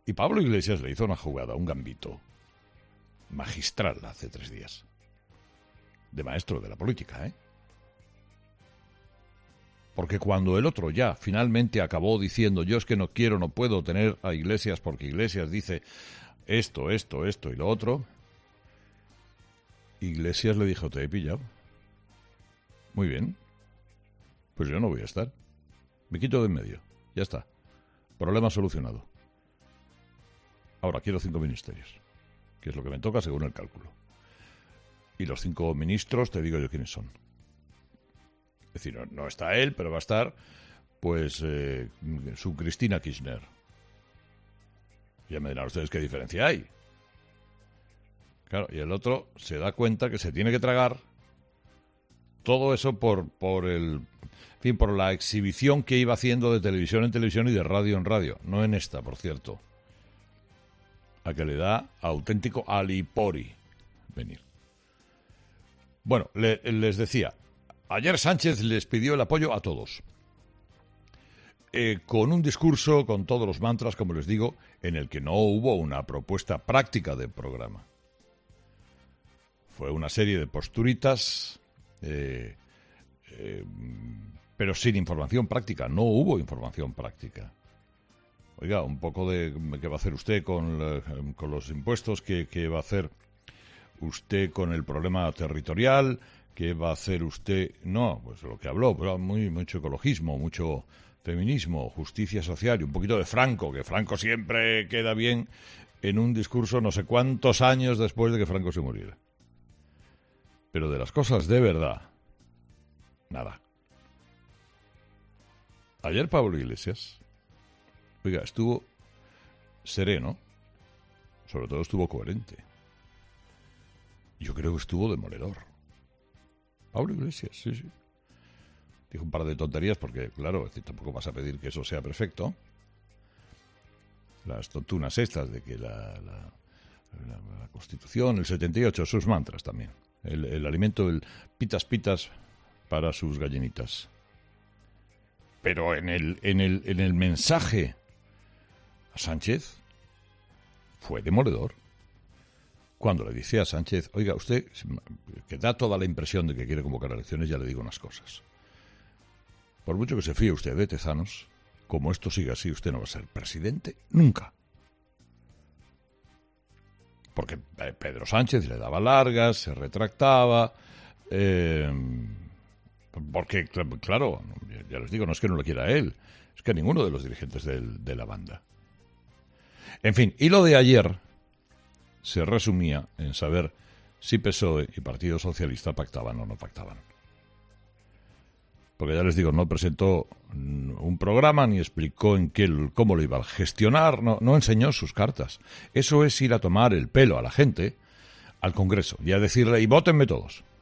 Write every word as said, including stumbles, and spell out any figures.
Y Pablo Iglesias le hizo una jugada, un gambito magistral hace tres días. De maestro de la política, ¿eh? Porque cuando el otro ya finalmente acabó diciendo yo es que no quiero, no puedo tener a Iglesias porque Iglesias dice esto, esto, esto y lo otro, Iglesias le dijo, te he pillado. Muy bien. Pues yo no voy a estar. Me quito de en medio. Ya está. Problema solucionado. Ahora quiero cinco ministerios, que es lo que me toca según el cálculo. Y los cinco ministros, te digo yo quiénes son. Es decir, no, no está él, pero va a estar, pues, eh, su Cristina Kirchner. Ya me dirán ustedes qué diferencia hay. Claro, y el otro se da cuenta que se tiene que tragar todo eso por, por el, en fin, por la exhibición que iba haciendo de televisión en televisión y de radio en radio. No en esta, por cierto. A que le da auténtico alipori venir. Bueno, le, les decía, ayer Sánchez les pidió el apoyo a todos. Eh, con un discurso, con todos los mantras, como les digo, en el que no hubo una propuesta práctica de programa. Fue una serie de posturitas, eh, eh, pero sin información práctica. No hubo información práctica. Oiga, un poco de qué va a hacer usted con, con los impuestos, qué, qué va a hacer usted con el problema territorial, qué va a hacer usted... No, pues lo que habló, pero muy, mucho ecologismo, mucho feminismo, justicia social y un poquito de Franco, que Franco siempre queda bien en un discurso no sé cuántos años después de que Franco se muriera. Pero de las cosas de verdad, nada. Ayer Pablo Iglesias, oiga, estuvo sereno, sobre todo estuvo coherente. Yo creo que estuvo demoledor. Pablo Iglesias, sí, sí. Dijo un par de tonterías porque, claro, tampoco vas a pedir que eso sea perfecto. Las tontunas estas de que la, la, la, la Constitución, el setenta y ocho, sus mantras también. El, el alimento, el pitas pitas para sus gallinitas. Pero en el, en el, en el mensaje a Sánchez fue demoledor. Cuando le dice a Sánchez, oiga, usted, que da toda la impresión de que quiere convocar elecciones, ya le digo unas cosas. Por mucho que se fíe usted de Tezanos, como esto siga así, usted no va a ser presidente nunca. Porque Pedro Sánchez le daba largas, se retractaba, eh, porque, claro, ya les digo, no es que no lo quiera él, es que ninguno de los dirigentes del, de la banda. En fin, y lo de ayer se resumía en saber si P S O E y Partido Socialista pactaban o no pactaban. Porque ya les digo, no presentó un programa ni explicó en qué, cómo lo iba a gestionar, no, no enseñó sus cartas. Eso es ir a tomar el pelo a la gente, al Congreso, y a decirle, y vótenme todos.